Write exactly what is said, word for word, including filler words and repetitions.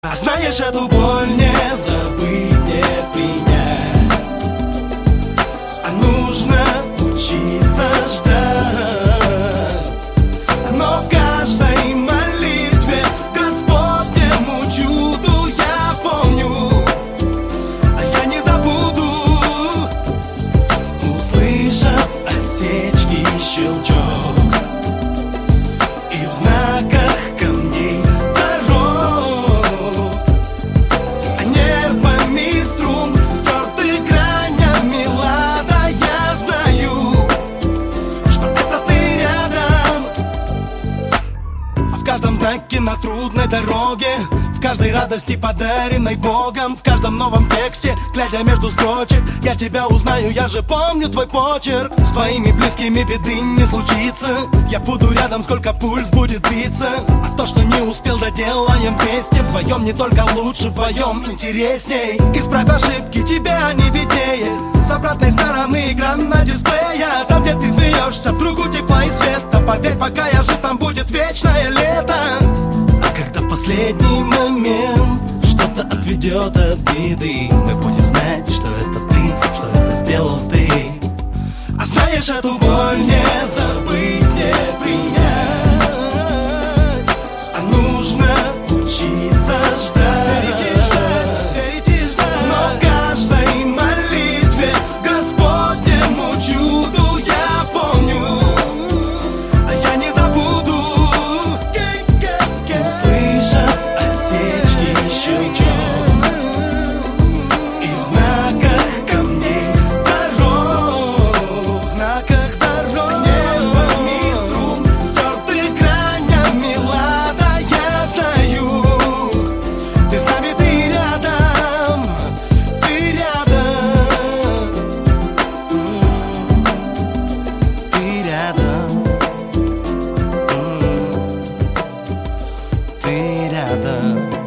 А знаешь, эту боль не забыть, не принять, а нужно учиться ждать. Но в каждой молитве Господнему чуду я помню, а я не забуду, услышав осечки и щелчок, и в знаках камней на трудной дороге, в каждой радости, подаренной Богом, в каждом новом тексте, глядя между строчек, я тебя узнаю, я же помню твой почерк. С твоими близкими беды не случится, я буду рядом, сколько пульс будет биться. А то, что не успел, доделаем вместе. Вдвоем не только лучше, вдвоем интересней. Исправь ошибки, тебя не виднее. С обратной стороны экран на дисплее, там, где ты смеешься, в кругу тепла и света. Поверь, пока я жив, там будет вечное лето. А когда в последний момент что-то отведет от беды, мы будем знать, что это ты, что это сделал ты. А знаешь, эту боль не забыть, не принять, а нужно учиться ждать. Но в каждой молитве Господнему чуду я помню, а я не забуду, услышав осечки и щелчок, и в знаках камней дорог, в знаках дорог, небом и струн, стертых гранями лада, я знаю, ты с нами, ты рядом, ты рядом, ты рядом, ты рядом.